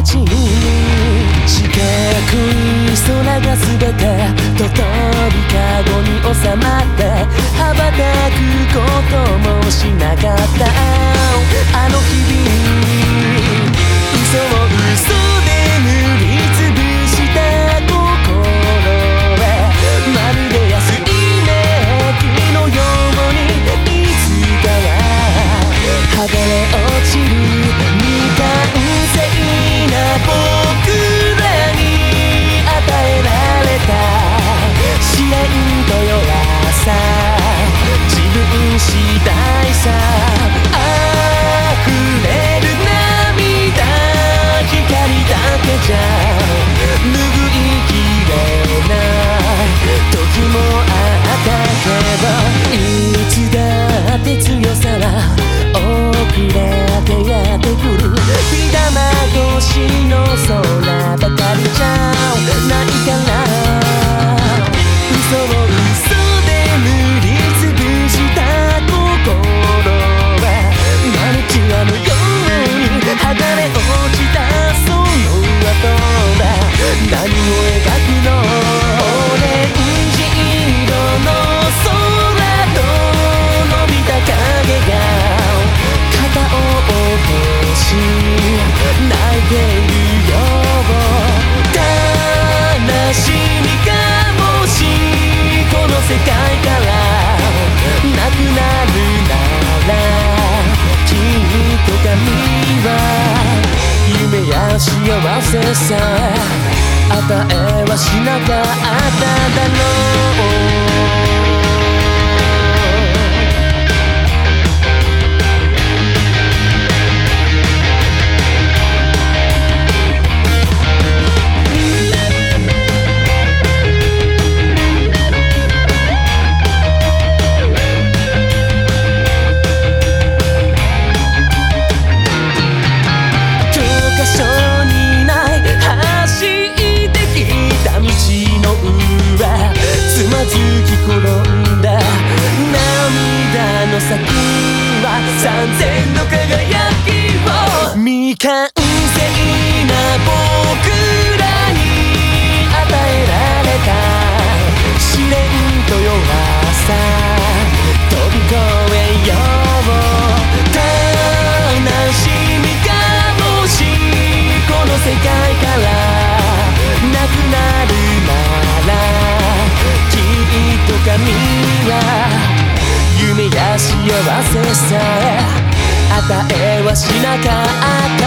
落ちる四角い空が全てととびかごに収まって羽ばたくこともしなかったあの日々嘘を嘘で塗りつぶした心はまるで安いメキのようにいつかは剥がれ落ちる未完成な僕らに与えられた試練と弱さ自分次第さ溢れる涙光だけじゃ拭いきれない時もあったけどいつだって強さは遅れてやってくる火玉越しの空ばかりじゃないから嘘を嘘で塗りつぶした心はマニキュアのように剥がれ落ちたその後だ何を描くのオレンジ色の空と伸びた影が肩を落とし泣いているよ悲しみがもしこの世界からなくなるならきっと神は夢や幸せさ与えはしなかっただろう転んだ涙の先は三千の輝きを未完成な僕らに与えられた試練と弱さ飛び越えよう悲しみがもしこの世界からなくなるなら神は夢や幸せさえ与えはしなかった